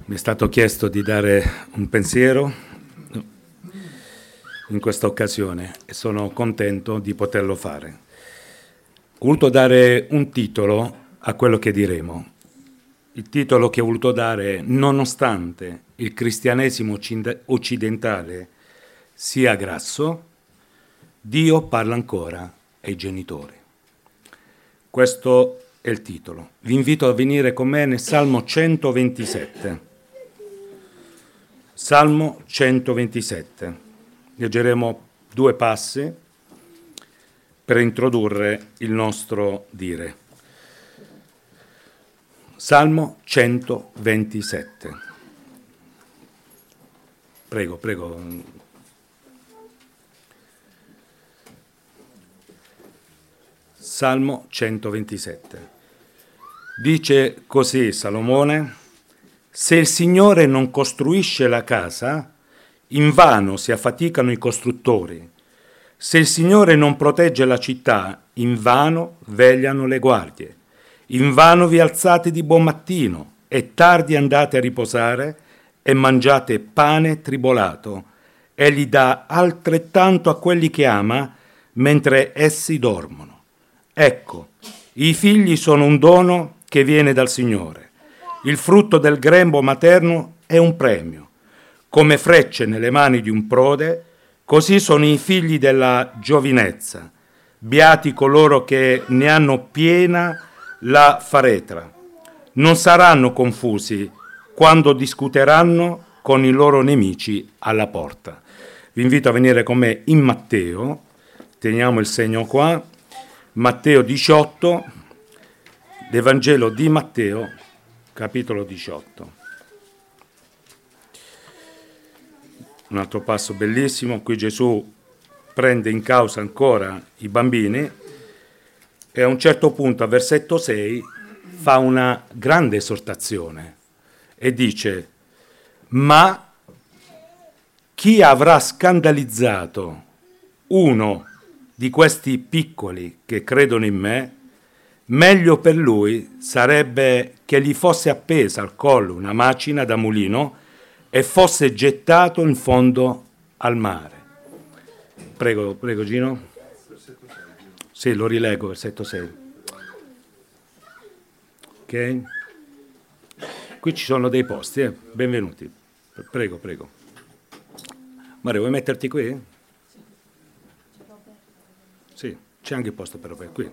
Mi è stato chiesto di dare un pensiero in questa occasione e sono contento di poterlo fare. Ho voluto dare un titolo a quello che diremo. Il titolo che ho voluto dare è: nonostante il cristianesimo occidentale sia grasso, Dio parla ancora ai genitori. Questo è il titolo. Vi invito a venire con me nel Salmo 127. Salmo 127. Leggeremo 2 passi per introdurre il nostro dire. Salmo 127. Prego. Salmo 127. Dice così Salomone: se il Signore non costruisce la casa, invano si affaticano i costruttori. Se il Signore non protegge la città, invano vegliano le guardie. Invano vi alzate di buon mattino e tardi andate a riposare e mangiate pane tribolato. Egli dà altrettanto a quelli che ama mentre essi dormono. Ecco, i figli sono un dono che viene dal Signore. Il frutto del grembo materno è un premio. Come frecce nelle mani di un prode, così sono i figli della giovinezza. Beati coloro che ne hanno piena la faretra. Non saranno confusi quando discuteranno con i loro nemici alla porta. Vi invito a venire con me in Matteo. Teniamo il segno qua. Matteo 18, l'Evangelo di Matteo, capitolo 18. Un altro passo bellissimo, qui Gesù prende in causa ancora i bambini e a un certo punto, a versetto 6, fa una grande esortazione e dice: ma chi avrà scandalizzato uno di questi piccoli che credono in me, meglio per lui sarebbe che gli fosse appesa al collo una macina da mulino e fosse gettato in fondo al mare. Prego Gino. Sì, lo rileggo, versetto 6. Ok? Qui ci sono dei posti, benvenuti. Prego. Mario, vuoi metterti qui? Sì, c'è anche il posto per Roberto, qui.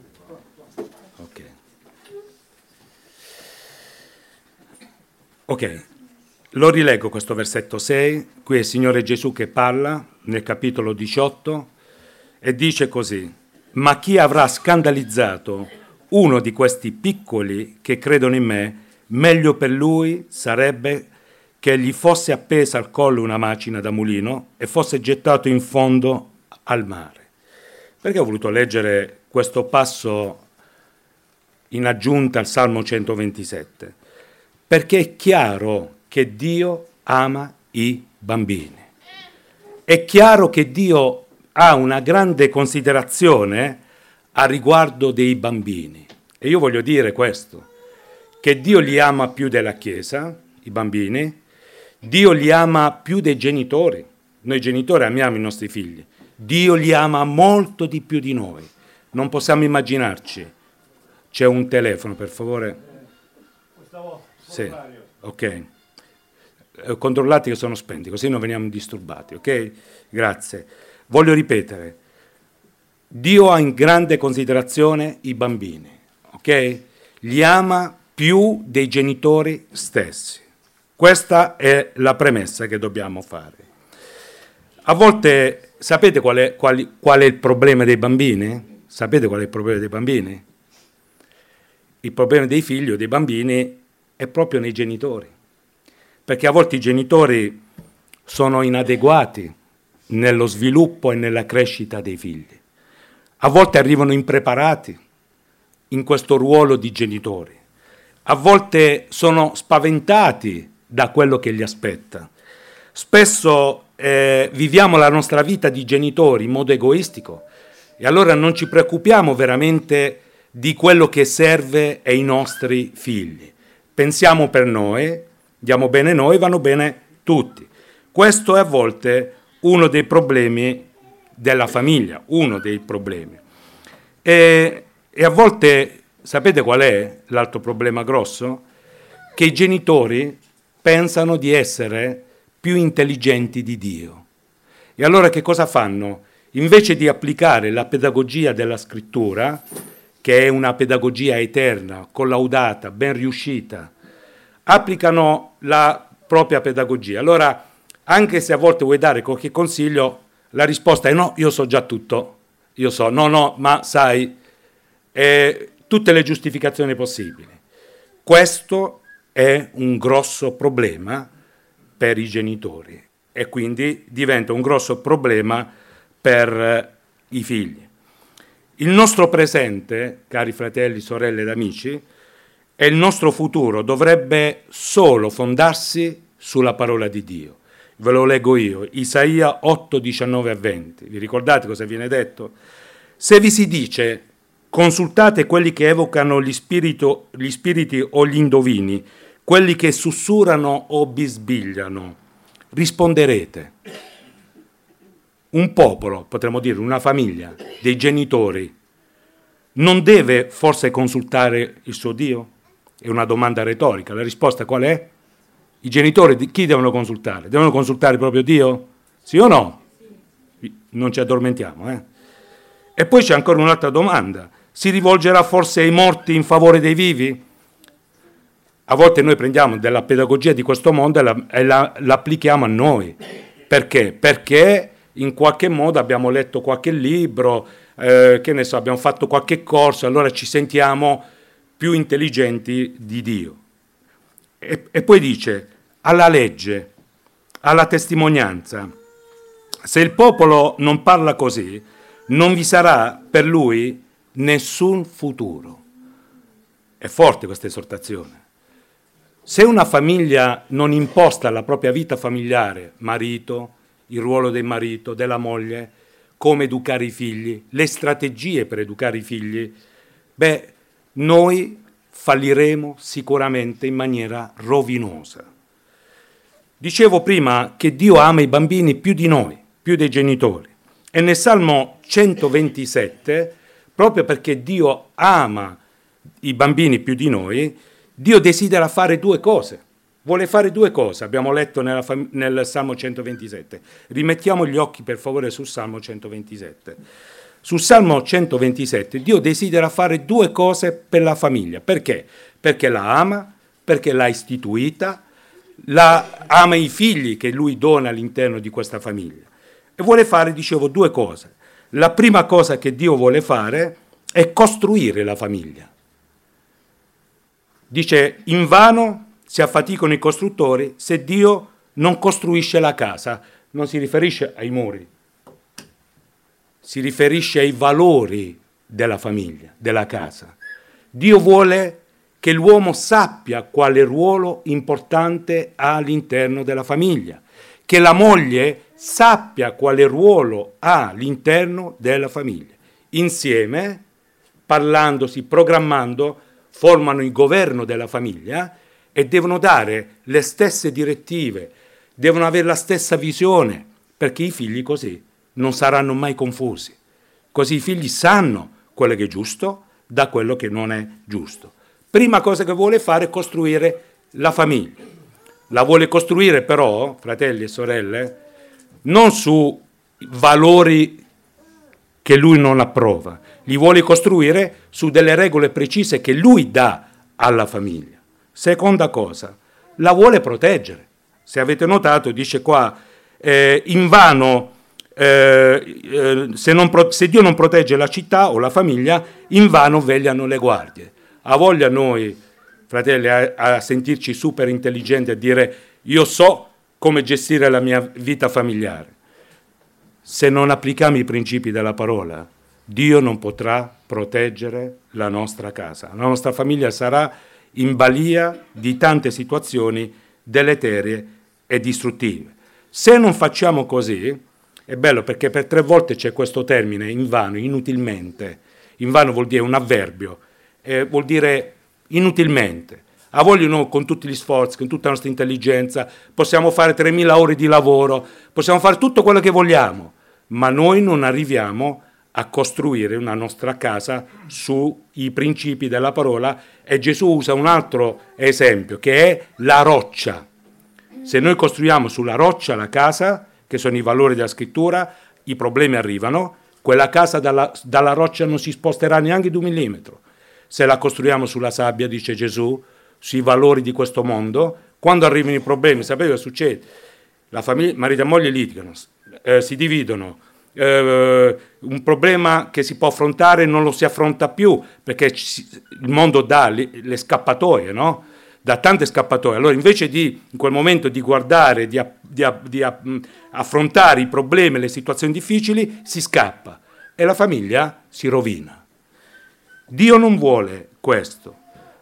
Ok, lo rileggo questo versetto 6, qui è il Signore Gesù che parla nel capitolo 18 e dice così: ma chi avrà scandalizzato uno di questi piccoli che credono in me, meglio per lui sarebbe che gli fosse appesa al collo una macina da mulino e fosse gettato in fondo al mare. Perché ho voluto leggere questo passo in aggiunta al Salmo 127? Perché è chiaro che Dio ama i bambini. È chiaro che Dio ha una grande considerazione a riguardo dei bambini. E io voglio dire questo, che Dio li ama più della Chiesa, i bambini, Dio li ama più dei genitori. Noi genitori amiamo i nostri figli. Dio li ama molto di più di noi. Non possiamo immaginarci. C'è un telefono, per favore? Sì, ok. Controllate che sono spenti, così non veniamo disturbati, ok? Grazie. Voglio ripetere, Dio ha in grande considerazione i bambini, ok? Li ama più dei genitori stessi. Questa è la premessa che dobbiamo fare. A volte, sapete qual è il problema dei bambini? Sapete qual è il problema dei bambini? Il problema dei figli o dei bambini è proprio nei genitori, perché a volte i genitori sono inadeguati nello sviluppo e nella crescita dei figli. A volte arrivano impreparati in questo ruolo di genitori. A volte sono spaventati da quello che li aspetta. Spesso viviamo la nostra vita di genitori in modo egoistico e allora non ci preoccupiamo veramente di quello che serve ai nostri figli. Pensiamo per noi Andiamo bene noi, vanno bene tutti. Questo è a volte uno dei problemi della famiglia, uno dei problemi. E a volte, sapete qual è l'altro problema grosso? Che i genitori pensano di essere più intelligenti di Dio. E allora che cosa fanno? Invece di applicare la pedagogia della scrittura, che è una pedagogia eterna, collaudata, ben riuscita, applicano la propria pedagogia. Allora, anche se a volte vuoi dare qualche consiglio, la risposta è no, io so già tutto, io so, no, ma sai, tutte le giustificazioni possibili. Questo è un grosso problema per i genitori e quindi diventa un grosso problema per i figli. Il nostro presente, cari fratelli, sorelle ed amici, e il nostro futuro dovrebbe solo fondarsi sulla parola di Dio. Ve lo leggo io, Isaia 8, 19 a 20. Vi ricordate cosa viene detto? Se vi si dice, consultate quelli che evocano gli spiriti o gli indovini, quelli che sussurrano o bisbigliano, risponderete. Un popolo, potremmo dire una famiglia, dei genitori, non deve forse consultare il suo Dio? È una domanda retorica. La risposta qual è? I genitori chi devono consultare? Devono consultare proprio Dio? Sì o no? Non ci addormentiamo, eh? E poi c'è ancora un'altra domanda. Si rivolgerà forse ai morti in favore dei vivi? A volte noi prendiamo della pedagogia di questo mondo e l'applichiamo a noi. Perché? Perché in qualche modo abbiamo letto qualche libro, che ne so, abbiamo fatto qualche corso, allora ci sentiamo più intelligenti di Dio. E poi dice, alla legge, alla testimonianza, se il popolo non parla così, non vi sarà per lui nessun futuro. È forte questa esortazione. Se una famiglia non imposta la propria vita familiare, marito, il ruolo del marito, della moglie, come educare i figli, le strategie per educare i figli, noi falliremo sicuramente in maniera rovinosa. Dicevo prima che Dio ama i bambini più di noi, più dei genitori. E nel Salmo 127, proprio perché Dio ama i bambini più di noi, Dio desidera fare due cose. Vuole fare due cose, abbiamo letto nel Salmo 127. Rimettiamo gli occhi per favore sul Salmo 127. Sul Salmo 127 Dio desidera fare due cose per la famiglia. Perché? Perché la ama, perché l'ha istituita, ama i figli che lui dona all'interno di questa famiglia. E vuole fare, dicevo, due cose. La prima cosa che Dio vuole fare è costruire la famiglia. Dice, invano si affaticano i costruttori se Dio non costruisce la casa. Non si riferisce ai muri, si riferisce ai valori della famiglia, della casa. Dio vuole che l'uomo sappia quale ruolo importante ha all'interno della famiglia, che la moglie sappia quale ruolo ha all'interno della famiglia. Insieme, parlandosi, programmando, formano il governo della famiglia e devono dare le stesse direttive, devono avere la stessa visione, perché i figli così non saranno mai confusi. Così i figli sanno quello che è giusto da quello che non è giusto. Prima cosa che vuole fare è costruire la famiglia. La vuole costruire però, fratelli e sorelle, non su valori che lui non approva, li vuole costruire su delle regole precise che lui dà alla famiglia. Seconda cosa, la vuole proteggere. Se avete notato, dice qua, invano, se Dio non protegge la città o la famiglia, invano vegliano le guardie. Ha voglia noi, fratelli, a sentirci super intelligenti, a dire io so come gestire la mia vita familiare. Se non applichiamo i principi della parola, Dio non potrà proteggere la nostra casa. La nostra famiglia sarà in balia di tante situazioni deleterie e distruttive. Se non facciamo così, è bello perché per 3 volte c'è questo termine, invano, inutilmente. Invano vuol dire un avverbio, vuol dire inutilmente. A voglia noi, con tutti gli sforzi, con tutta la nostra intelligenza, possiamo fare 3.000 ore di lavoro, possiamo fare tutto quello che vogliamo, ma noi non arriviamo a costruire una nostra casa sui principi della parola, e Gesù usa un altro esempio, che è la roccia. Se noi costruiamo sulla roccia la casa, che sono i valori della scrittura, i problemi arrivano, quella casa dalla roccia non si sposterà neanche di 1 millimetro. Se la costruiamo sulla sabbia, dice Gesù, sui valori di questo mondo, quando arrivano i problemi, sapete cosa succede? La famiglia, marito e moglie litigano, si dividono, un problema che si può affrontare non lo si affronta più, perché il mondo dà le scappatoie, no? Da tante scappatoie. Allora invece di in quel momento di guardare, di affrontare i problemi, le situazioni difficili, si scappa e la famiglia si rovina. Dio non vuole questo.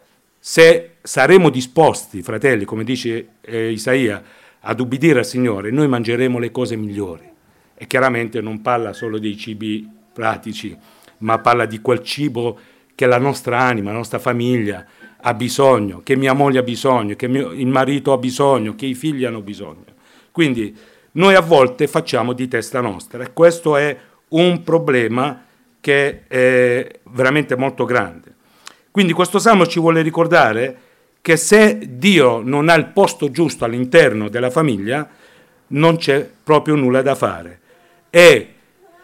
Se saremo disposti, fratelli, come dice Isaia, ad ubbidire al Signore, noi mangeremo le cose migliori. E chiaramente non parla solo dei cibi pratici, ma parla di quel cibo che la nostra anima, la nostra famiglia ha bisogno, che mia moglie ha bisogno, che il marito ha bisogno, che i figli hanno bisogno. Quindi noi a volte facciamo di testa nostra, e questo è un problema che è veramente molto grande. Quindi questo Salmo ci vuole ricordare che se Dio non ha il posto giusto all'interno della famiglia, non c'è proprio nulla da fare. E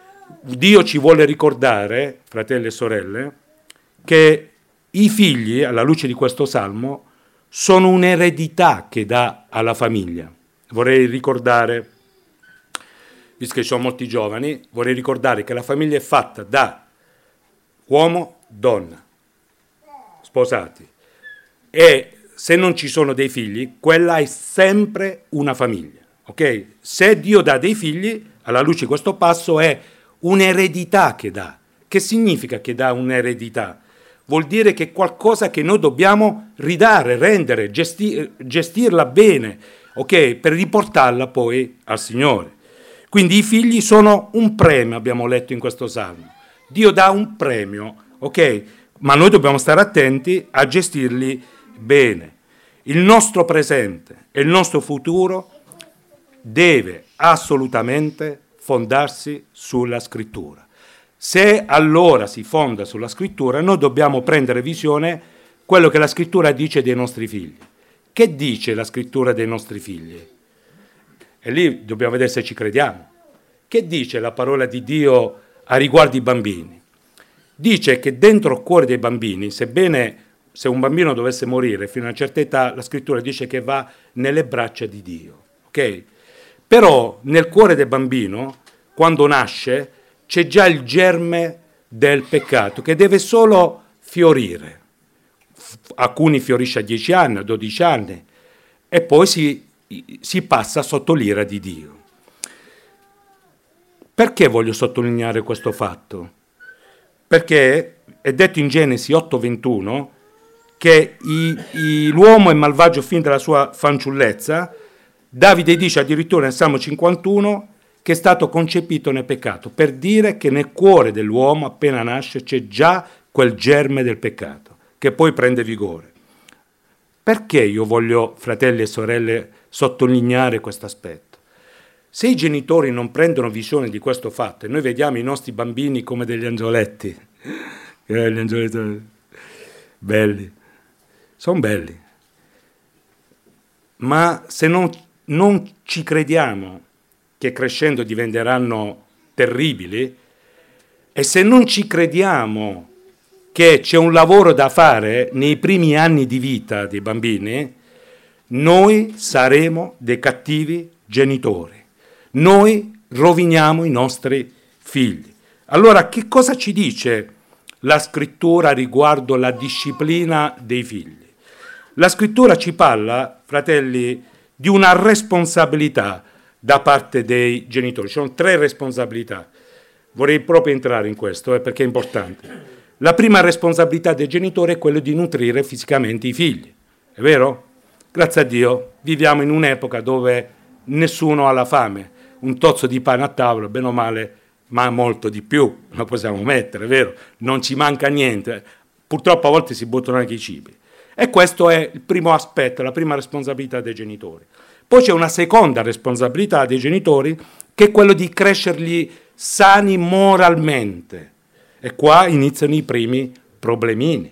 Dio ci vuole ricordare, fratelli e sorelle, che i figli, alla luce di questo Salmo, sono un'eredità che dà alla famiglia. Vorrei ricordare, visto che ci sono molti giovani, vorrei ricordare che la famiglia è fatta da uomo, donna, sposati. E se non ci sono dei figli, quella è sempre una famiglia. Ok? Se Dio dà dei figli, alla luce di questo passo, è un'eredità che dà. Che significa che dà un'eredità? Vuol dire che è qualcosa che noi dobbiamo ridare, rendere, gestirla bene, ok? Per riportarla poi al Signore. Quindi i figli sono un premio, abbiamo letto in questo Salmo. Dio dà un premio, ok? Ma noi dobbiamo stare attenti a gestirli bene. Il nostro presente e il nostro futuro deve assolutamente fondarsi sulla Scrittura. Se allora si fonda sulla Scrittura, noi dobbiamo prendere visione quello che la Scrittura dice dei nostri figli. Che dice la Scrittura dei nostri figli? E lì dobbiamo vedere se ci crediamo. Che dice la parola di Dio a riguardo i bambini? Dice che dentro il cuore dei bambini, sebbene se un bambino dovesse morire fino a una certa età, la Scrittura dice che va nelle braccia di Dio. Ok? Però nel cuore del bambino, quando nasce, c'è già il germe del peccato che deve solo fiorire. Alcuni fiorisce a 10 anni, a 12 anni, e poi si passa sotto l'ira di Dio. Perché voglio sottolineare questo fatto? Perché è detto in Genesi 8:21 che l'uomo è malvagio fin dalla sua fanciullezza. Davide dice addirittura nel Salmo 51 che è stato concepito nel peccato, per dire che nel cuore dell'uomo appena nasce c'è già quel germe del peccato, che poi prende vigore. Perché io voglio, fratelli e sorelle, sottolineare questo aspetto? Se i genitori non prendono visione di questo fatto, e noi vediamo i nostri bambini come degli angioletti, gli angioletti belli, sono belli, ma se non ci crediamo che crescendo diventeranno terribili, e se non ci crediamo che c'è un lavoro da fare nei primi anni di vita dei bambini, noi saremo dei cattivi genitori. Noi roviniamo i nostri figli. Allora, che cosa ci dice la Scrittura riguardo la disciplina dei figli? La Scrittura ci parla, fratelli, di una responsabilità da parte dei genitori. Ci sono 3 responsabilità. Vorrei proprio entrare in questo, perché è importante. La prima responsabilità dei genitori è quella di nutrire fisicamente i figli. È vero? Grazie a Dio viviamo in un'epoca dove nessuno ha la fame. Un tozzo di pane a tavola, bene o male, ma molto di più lo possiamo mettere, è vero? Non ci manca niente. Purtroppo a volte si buttano anche i cibi. E questo è il primo aspetto, la prima responsabilità dei genitori. Poi c'è una seconda responsabilità dei genitori, che è quello di crescerli sani moralmente. E qua iniziano i primi problemini.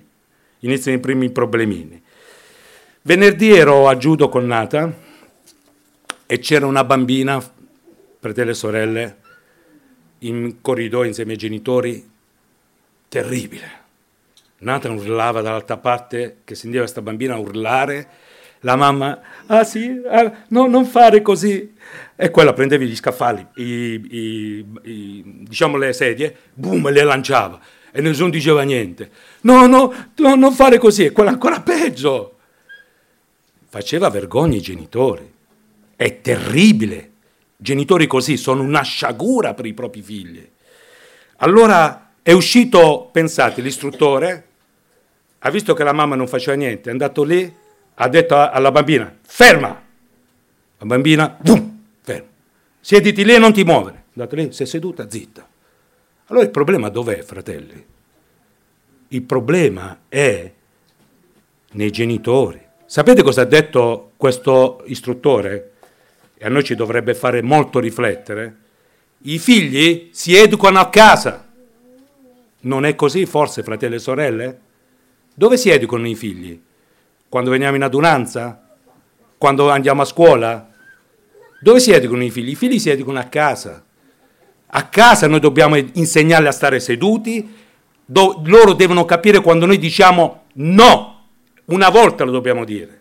Venerdì ero a Giudo con Nata e c'era una bambina, fratelli e sorelle, in corridoio insieme ai genitori, terribile. Nata urlava dall'altra parte, che sentiva questa bambina urlare, la mamma, no, non fare così. E quella prendeva gli scaffali, diciamo le sedie, boom, le lanciava e nessuno diceva niente. No, non fare così, e quella ancora peggio. Faceva vergogna i genitori. È terribile. Genitori così sono una sciagura per i propri figli. Allora è uscito, pensate, l'istruttore, ha visto che la mamma non faceva niente, è andato lì, ha detto alla bambina, ferma! La bambina, boom, ferma. Siediti lì e non ti muovere. È andata lì, si è seduta, zitta. Allora il problema dov'è, fratelli? Il problema è nei genitori. Sapete cosa ha detto questo istruttore? E a noi ci dovrebbe fare molto riflettere. I figli si educano a casa. Non è così forse, fratelli e sorelle? Dove si educano i figli? Quando veniamo in adunanza? Quando andiamo a scuola? Dove si educano i figli? I figli si educano a casa. A casa noi dobbiamo insegnarli a stare seduti, loro devono capire quando noi diciamo no, una volta lo dobbiamo dire.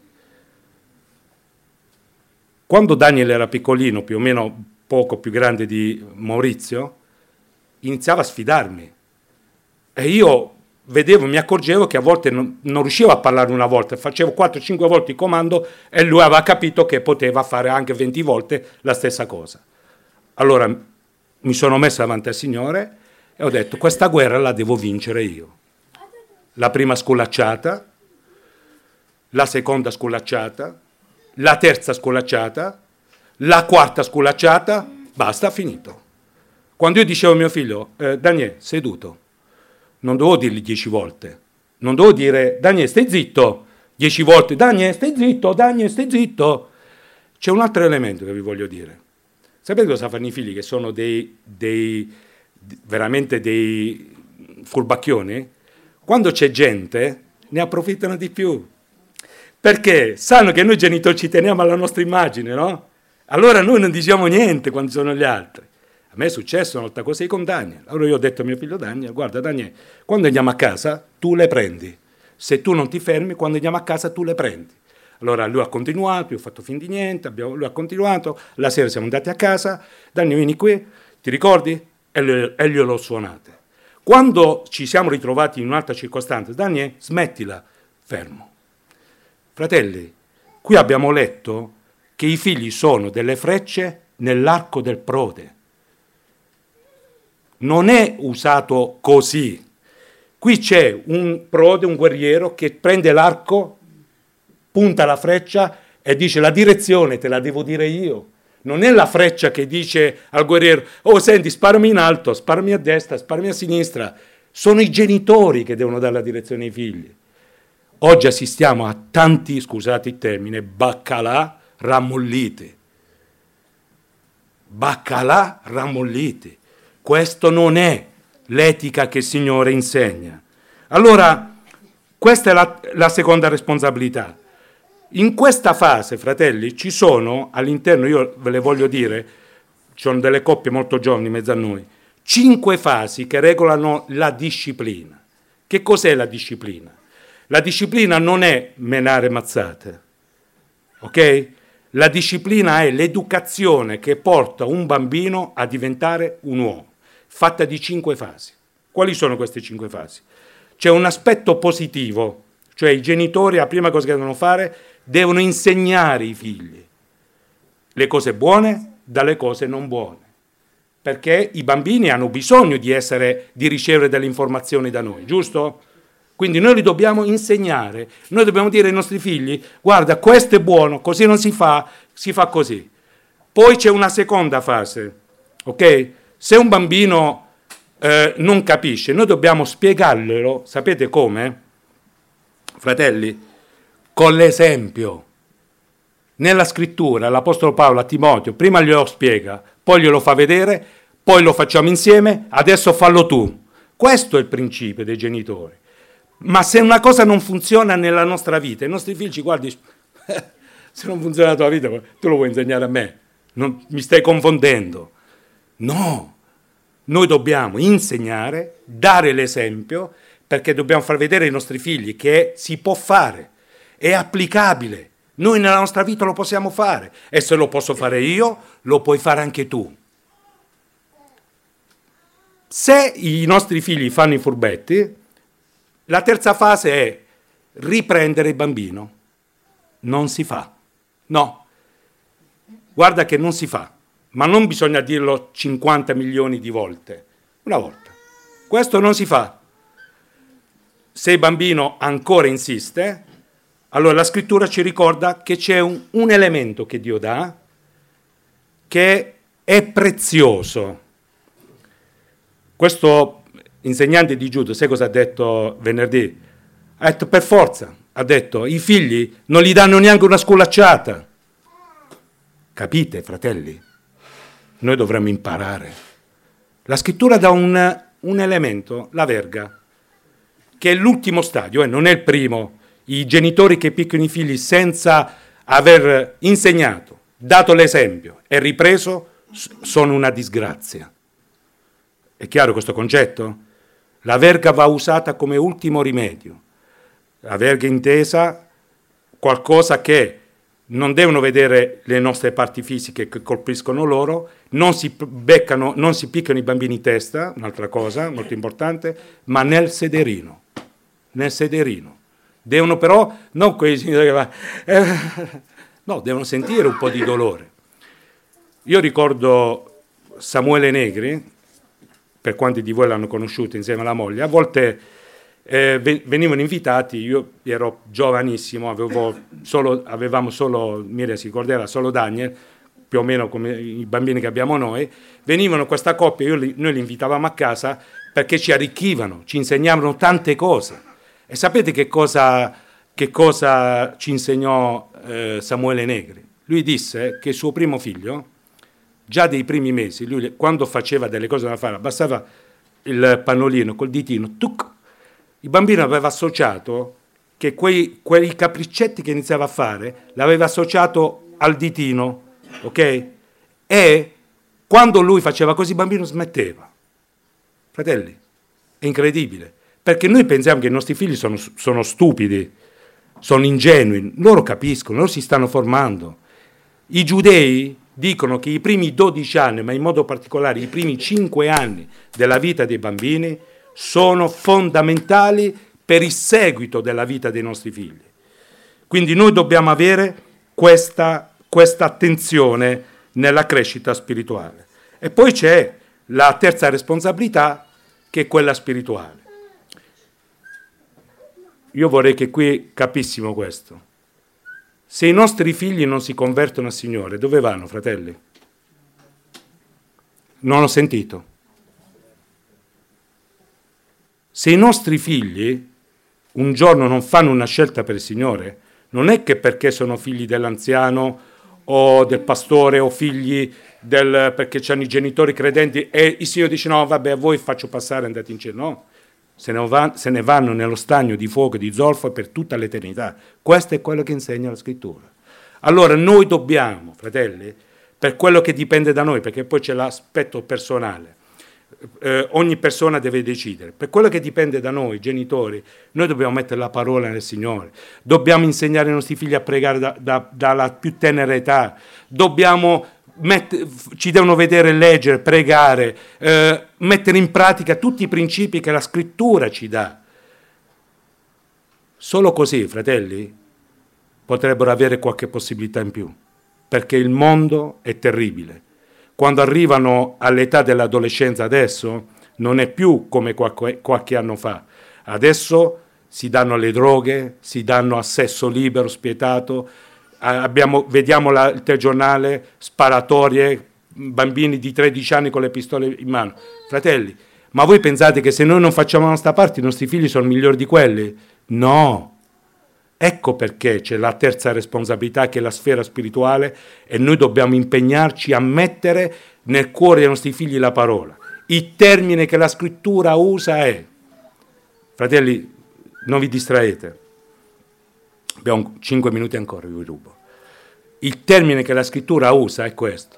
Quando Daniel era piccolino, più o meno poco più grande di Maurizio, iniziava a sfidarmi. E io vedevo, mi accorgevo che a volte non riuscivo a parlare una volta, facevo 4-5 volte il comando e lui aveva capito che poteva fare anche 20 volte la stessa cosa. Allora mi sono messo davanti al Signore e ho detto, questa guerra la devo vincere io. La prima sculacciata, la seconda sculacciata, la terza sculacciata, la quarta sculacciata, basta, finito. Quando io dicevo a mio figlio, Daniele, seduto, non dovevo dirgli 10 volte, non dovevo dire, Daniele, stai zitto, 10 volte, Daniele, stai zitto. C'è un altro elemento che vi voglio dire. Sapete cosa fanno i figli che sono veramente dei furbacchioni? Quando c'è gente, ne approfittano di più. Perché sanno che noi genitori ci teniamo alla nostra immagine, no? Allora noi non diciamo niente quando sono gli altri. A me è successo una volta così con Daniel. Allora io ho detto a mio figlio Daniel, guarda Daniel, quando andiamo a casa tu le prendi. Se tu non ti fermi, quando andiamo a casa tu le prendi. Allora lui ha continuato, io ho fatto fin di niente, lui ha continuato, la sera siamo andati a casa, Daniel vieni qui, ti ricordi? E gliel'ho suonate. Quando ci siamo ritrovati in un'altra circostanza, Daniel, smettila, fermo. Fratelli, qui abbiamo letto che i figli sono delle frecce nell'arco del prode. Non è usato così. Qui c'è un prode, un guerriero, che prende l'arco, punta la freccia e dice la direzione te la devo dire io. Non è la freccia che dice al guerriero, oh senti, sparami in alto, sparami a destra, sparami a sinistra. Sono i genitori che devono dare la direzione ai figli. Oggi assistiamo a tanti, scusate il termine, baccalà rammolliti. Baccalà rammolliti. Questo non è l'etica che il Signore insegna. Allora, questa è la seconda responsabilità. In questa fase, fratelli, ci sono all'interno, io ve le voglio dire, ci sono delle coppie molto giovani in mezzo a noi, 5 fasi che regolano la disciplina. Che cos'è la disciplina? La disciplina non è menare mazzate, ok? La disciplina è l'educazione che porta un bambino a diventare un uomo, fatta di 5 fasi. Quali sono queste 5 fasi? C'è un aspetto positivo, cioè i genitori, la prima cosa che devono fare, devono insegnare i figli le cose buone dalle cose non buone, perché i bambini hanno bisogno di ricevere delle informazioni da noi, giusto? Quindi noi li dobbiamo insegnare, noi dobbiamo dire ai nostri figli, guarda, questo è buono, così non si fa così. Poi c'è una seconda fase, ok? Se un bambino non capisce, noi dobbiamo spiegarglielo, sapete come? Fratelli, con l'esempio. Nella scrittura l'Apostolo Paolo a Timoteo prima glielo spiega, poi glielo fa vedere, poi lo facciamo insieme, adesso fallo tu. Questo è il principio dei genitori. Ma se una cosa non funziona nella nostra vita, i nostri figli ci guardano e dicono, se non funziona la tua vita, tu lo vuoi insegnare a me? Mi stai confondendo. No, noi dobbiamo insegnare, dare l'esempio, perché dobbiamo far vedere ai nostri figli che si può fare, è applicabile. Noi nella nostra vita lo possiamo fare e se lo posso fare io, lo puoi fare anche tu. Se i nostri figli fanno i furbetti, la terza fase è riprendere il bambino. Non si fa. No. Guarda che non si fa. Ma non bisogna dirlo 50 milioni di volte. Una volta. Questo non si fa. Se il bambino ancora insiste, allora la scrittura ci ricorda che c'è un elemento che Dio dà che è prezioso. Questo insegnante di judo, sai cosa ha detto venerdì? Ha detto per forza, ha detto i figli non gli danno neanche una sculacciata. Capite, fratelli? Noi dovremmo imparare. La scrittura dà un elemento, la verga, che è l'ultimo stadio, non è il primo. I genitori che picchiano i figli senza aver insegnato, dato l'esempio e ripreso, sono una disgrazia. È chiaro questo concetto? La verga va usata come ultimo rimedio. La verga intesa qualcosa che non devono vedere le nostre parti fisiche che colpiscono loro, non si picchiano i bambini in testa, un'altra cosa molto importante, ma nel sederino. Nel sederino. Devono però, non quei signori che no, devono sentire un po' di dolore. Io ricordo Samuele Negri, per quanti di voi l'hanno conosciuto insieme alla moglie, a volte venivano invitati, io ero giovanissimo, avevamo solo, Miriam si ricorderà, solo Daniel, più o meno come i bambini che abbiamo noi, venivano questa coppia, noi li invitavamo a casa perché ci arricchivano, ci insegnavano tante cose. E sapete che cosa ci insegnò Samuele Negri? Lui disse che suo primo figlio, già dei primi mesi, lui quando faceva delle cose da fare, bastava il pannolino col ditino, tuc, il bambino aveva associato che quei capriccetti che iniziava a fare, l'aveva associato al ditino, ok? E quando lui faceva così il bambino smetteva. Fratelli, è incredibile, perché noi pensiamo che i nostri figli sono stupidi, sono ingenui, loro capiscono, loro si stanno formando. I giudei dicono che i primi 12 anni, ma in modo particolare i primi 5 anni della vita dei bambini, sono fondamentali per il seguito della vita dei nostri figli. Quindi noi dobbiamo avere questa attenzione nella crescita spirituale. E poi c'è la terza responsabilità, che è quella spirituale. Io vorrei che qui capissimo questo. Se i nostri figli non si convertono al Signore, dove vanno, fratelli? Non ho sentito. Se i nostri figli un giorno non fanno una scelta per il Signore, non è che perché sono figli dell'anziano o del pastore o figli perché hanno i genitori credenti e il Signore dice no, vabbè, a voi faccio passare, andate in cielo. No, se ne vanno nello stagno di fuoco e di zolfo per tutta l'eternità. Questo è quello che insegna la Scrittura. Allora noi dobbiamo, fratelli, per quello che dipende da noi, perché poi c'è l'aspetto personale, ogni persona deve decidere. Per quello che dipende da noi, genitori, noi dobbiamo mettere la parola nel Signore, dobbiamo insegnare ai nostri figli a pregare dalla più tenera età, ci devono vedere leggere, pregare, mettere in pratica tutti i principi che la Scrittura ci dà. Solo così, fratelli, potrebbero avere qualche possibilità in più, perché il mondo è terribile. Quando arrivano all'età dell'adolescenza adesso, non è più come qualche anno fa. Adesso si danno le droghe, si danno a sesso libero, spietato, vediamo il telegiornale, sparatorie, bambini di 13 anni con le pistole in mano. Fratelli, ma voi pensate che se noi non facciamo la nostra parte i nostri figli sono migliori di quelli? No, Ecco perché c'è la terza responsabilità, che è la sfera spirituale, e noi dobbiamo impegnarci a mettere nel cuore dei nostri figli la parola. Il termine che la scrittura usa è, fratelli, non vi distraete, abbiamo 5 minuti ancora, vi rubo. Il termine che la scrittura usa è questo: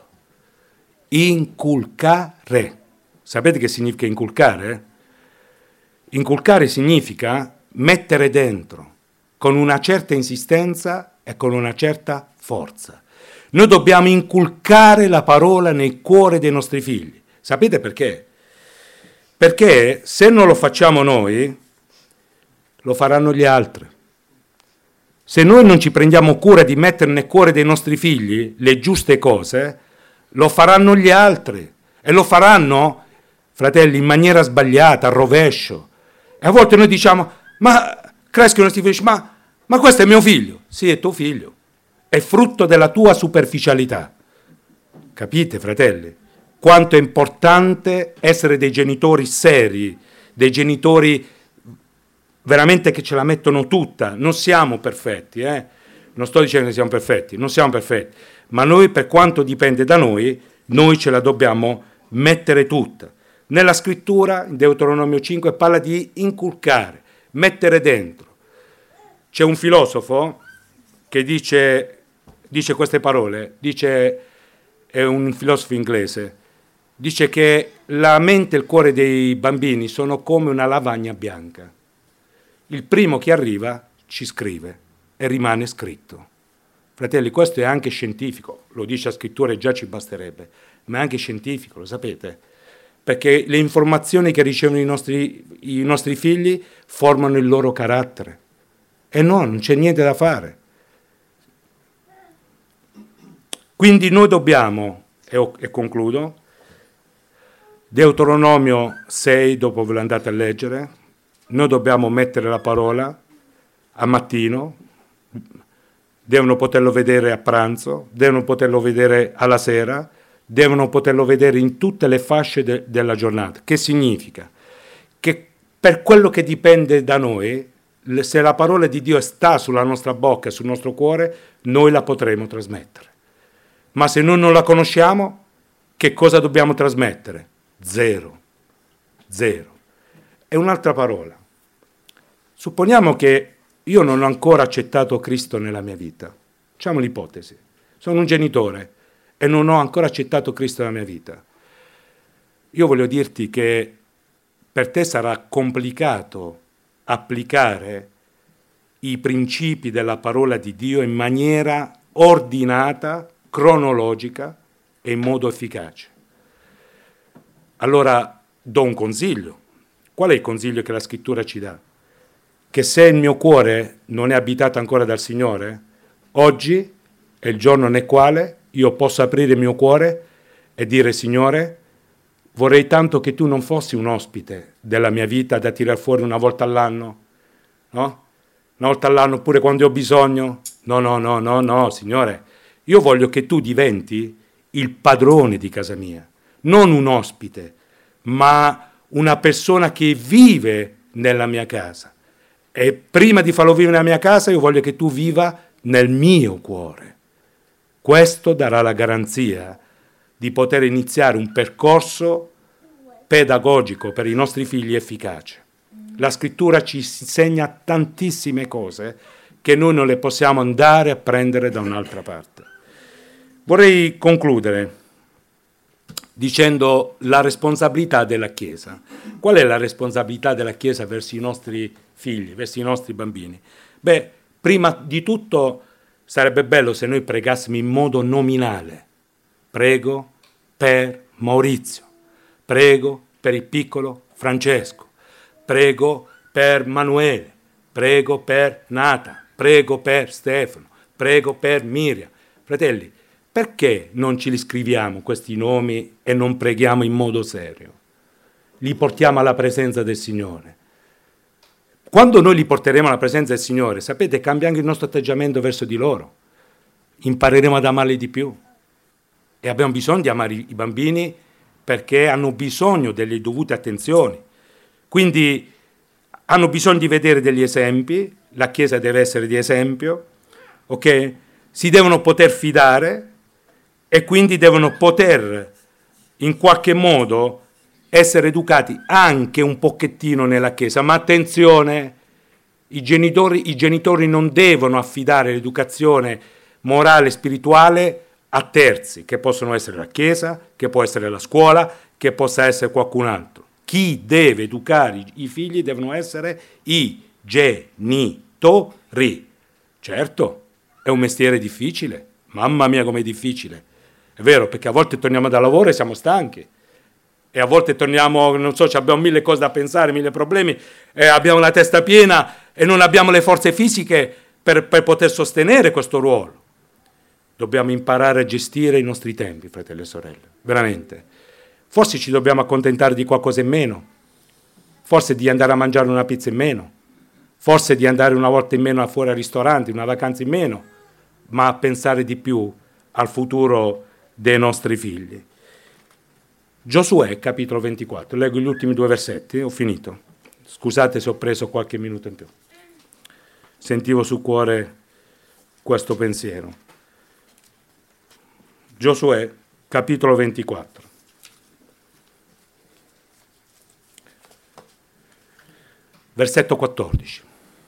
inculcare. Sapete che significa inculcare? Inculcare significa mettere dentro con una certa insistenza e con una certa forza. Noi dobbiamo inculcare la parola nel cuore dei nostri figli. Sapete perché? Perché se non lo facciamo noi, lo faranno gli altri. Se noi non ci prendiamo cura di mettere nel cuore dei nostri figli le giuste cose, lo faranno gli altri. E lo faranno, fratelli, in maniera sbagliata, a rovescio. E a volte noi diciamo, ma crescono i nostri figli, ma questo è mio figlio. Sì, è tuo figlio. È frutto della tua superficialità. Capite, fratelli? Quanto è importante essere dei genitori seri, dei genitori veramente che ce la mettono tutta. Non siamo perfetti, non sto dicendo che siamo perfetti, non siamo perfetti, ma noi, per quanto dipende da noi ce la dobbiamo mettere tutta. Nella scrittura, in Deuteronomio 5, parla di inculcare, mettere dentro. C'è un filosofo che dice queste parole, è un filosofo inglese, dice che la mente e il cuore dei bambini sono come una lavagna bianca. Il primo che arriva ci scrive e rimane scritto. Fratelli, questo è anche scientifico, lo dice la scrittura e già ci basterebbe, ma è anche scientifico, lo sapete? Perché le informazioni che ricevono i nostri figli formano il loro carattere. E no, non c'è niente da fare. Quindi noi dobbiamo, e concludo, Deuteronomio 6, dopo ve lo andate a leggere, noi dobbiamo mettere la parola a mattino, devono poterlo vedere a pranzo, devono poterlo vedere alla sera, devono poterlo vedere in tutte le fasce della giornata. Che significa? Che per quello che dipende da noi, se la parola di Dio sta sulla nostra bocca e sul nostro cuore, noi la potremo trasmettere. Ma se noi non la conosciamo, che cosa dobbiamo trasmettere? Zero. E un'altra parola. Supponiamo che io non ho ancora accettato Cristo nella mia vita. Facciamo l'ipotesi. Sono un genitore e non ho ancora accettato Cristo nella mia vita. Io voglio dirti che per te sarà complicato applicare i principi della parola di Dio in maniera ordinata, cronologica e in modo efficace. Allora do un consiglio. Qual è il consiglio che la scrittura ci dà? Che se il mio cuore non è abitato ancora dal Signore, oggi è il giorno nel quale io posso aprire il mio cuore e dire: Signore, vorrei tanto che tu non fossi un ospite della mia vita da tirar fuori una volta all'anno, no? Una volta all'anno, pure quando ho bisogno. No, Signore, io voglio che tu diventi il padrone di casa mia, non un ospite, ma una persona che vive nella mia casa. E prima di farlo vivere nella mia casa, io voglio che tu viva nel mio cuore. Questo darà la garanzia di poter iniziare un percorso pedagogico per i nostri figli efficace. La scrittura ci insegna tantissime cose che noi non le possiamo andare a prendere da un'altra parte. Vorrei concludere dicendo la responsabilità della Chiesa. Qual è la responsabilità della Chiesa verso i nostri figli, verso i nostri bambini? Beh, prima di tutto sarebbe bello se noi pregassimo in modo nominale. Prego per Maurizio, prego per il piccolo Francesco, prego per Manuele, prego per Nata, prego per Stefano, prego per Miriam. Fratelli, perché non ci li scriviamo questi nomi e non preghiamo in modo serio? Li portiamo alla presenza del Signore. Quando noi li porteremo alla presenza del Signore, sapete, cambia anche il nostro atteggiamento verso di loro. Impareremo ad amarli di più. E abbiamo bisogno di amare i bambini perché hanno bisogno delle dovute attenzioni. Quindi hanno bisogno di vedere degli esempi, la Chiesa deve essere di esempio, ok? Si devono poter fidare e quindi devono poter in qualche modo essere educati anche un pochettino nella Chiesa, ma attenzione, i genitori non devono affidare l'educazione morale e spirituale a terzi, che possono essere la Chiesa, che può essere la scuola, che possa essere qualcun altro. Chi deve educare i figli devono essere i genitori. Certo, è un mestiere difficile, mamma mia com'è difficile, è vero, perché a volte torniamo da lavoro e siamo stanchi, e a volte torniamo, non so, abbiamo mille cose da pensare, mille problemi, abbiamo la testa piena e non abbiamo le forze fisiche per poter sostenere questo ruolo. Dobbiamo imparare a gestire i nostri tempi, fratelli e sorelle, veramente. Forse ci dobbiamo accontentare di qualcosa in meno, forse di andare a mangiare una pizza in meno, forse di andare una volta in meno fuori al ristorante, una vacanza in meno, ma a pensare di più al futuro dei nostri figli. Giosuè, capitolo 24, leggo gli ultimi 2 versetti, ho finito. Scusate se ho preso qualche minuto in più. Sentivo sul cuore questo pensiero. Giosuè, capitolo 24. Versetto 14.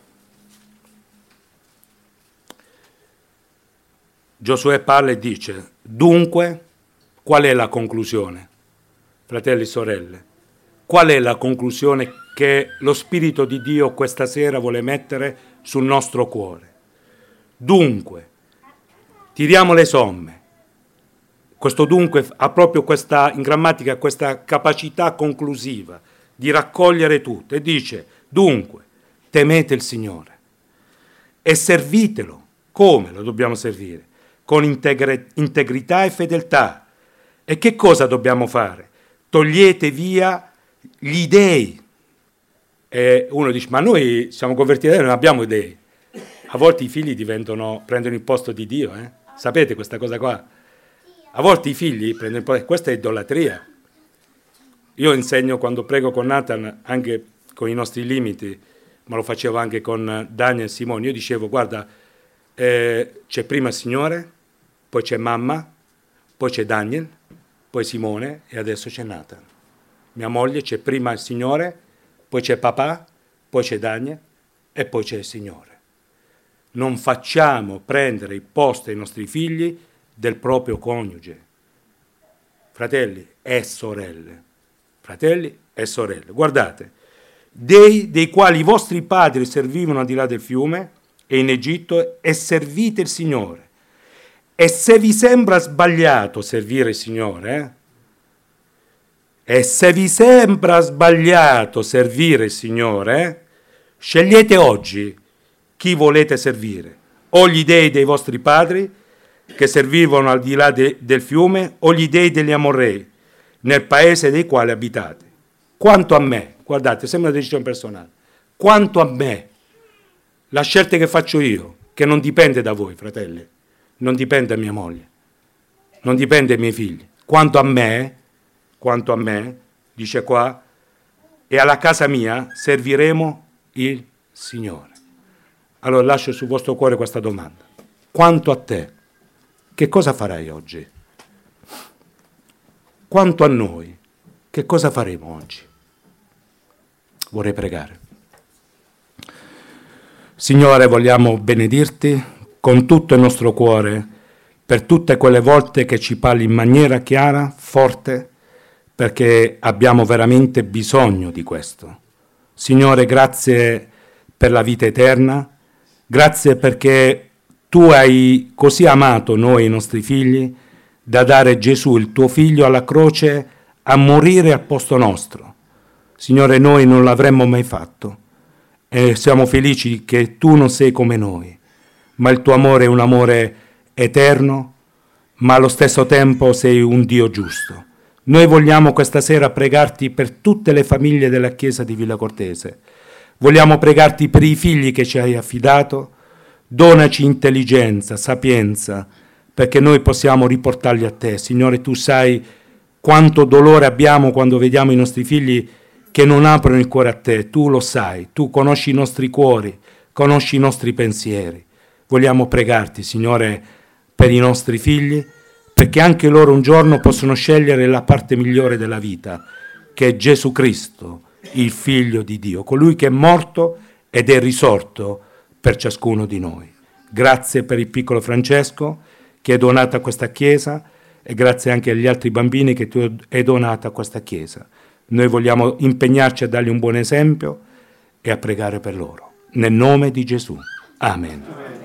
Giosuè parla e dice: dunque, qual è la conclusione? Fratelli e sorelle, qual è la conclusione che lo Spirito di Dio questa sera vuole mettere sul nostro cuore? Dunque, tiriamo le somme. Questo dunque ha proprio questa, in grammatica, questa capacità conclusiva di raccogliere tutto e dice: dunque, temete il Signore e servitelo. Come lo dobbiamo servire? Con integrità e fedeltà. E che cosa dobbiamo fare? Togliete via gli dei. E uno dice: ma noi siamo convertiti, non abbiamo dei. A volte i figli prendono il posto di Dio. Sapete questa cosa qua? A volte i figli prendono il posto. Questa è idolatria. Io insegno quando prego con Nathan, anche con i nostri limiti, ma lo facevo anche con Daniel e Simone. Io dicevo: guarda, c'è prima il Signore, poi c'è mamma, poi c'è Daniel, poi Simone e adesso c'è Nathan. Mia moglie, c'è prima il Signore, poi c'è papà, poi c'è Daniel e poi c'è il Signore. Non facciamo prendere il posto ai nostri figli del proprio coniuge. Fratelli e sorelle. Fratelli e sorelle. Guardate, dei quali i vostri padri servivano al di là del fiume e in Egitto, e servite il Signore. E se vi sembra sbagliato servire il Signore, e se vi sembra sbagliato servire il Signore, scegliete oggi chi volete servire, o gli dei dei vostri padri che servivano al di là del fiume, o gli dei degli Amorrei nel paese dei quali abitate. Quanto a me, guardate, sembra una decisione personale, quanto a me, la scelta che faccio io, che non dipende da voi, fratelli, non dipende da mia moglie, non dipende dai miei figli, quanto a me, dice qua, e alla casa mia serviremo il Signore. Allora lascio sul vostro cuore questa domanda: quanto a te, che cosa farai oggi? Quanto a noi, che cosa faremo oggi? Vorrei pregare. Signore, vogliamo benedirti con tutto il nostro cuore per tutte quelle volte che ci parli in maniera chiara, forte, perché abbiamo veramente bisogno di questo. Signore, grazie per la vita eterna, grazie perché tu hai così amato noi, i nostri figli, da dare Gesù, il tuo figlio, alla croce a morire al posto nostro. Signore, noi non l'avremmo mai fatto e siamo felici che tu non sei come noi, ma il tuo amore è un amore eterno, ma allo stesso tempo sei un Dio giusto. Noi vogliamo questa sera pregarti per tutte le famiglie della Chiesa di Villa Cortese. Vogliamo pregarti per i figli che ci hai affidato. Donaci intelligenza, sapienza, perché noi possiamo riportarli a te. Signore, tu sai quanto dolore abbiamo quando vediamo i nostri figli che non aprono il cuore a te. Tu lo sai, tu conosci i nostri cuori, conosci i nostri pensieri. Vogliamo pregarti, Signore, per i nostri figli, perché anche loro un giorno possono scegliere la parte migliore della vita, che è Gesù Cristo, il Figlio di Dio, colui che è morto ed è risorto per ciascuno di noi. Grazie per il piccolo Francesco che è donato a questa Chiesa e grazie anche agli altri bambini che tu hai donato a questa Chiesa. Noi vogliamo impegnarci a dargli un buon esempio e a pregare per loro. Nel nome di Gesù. Amen.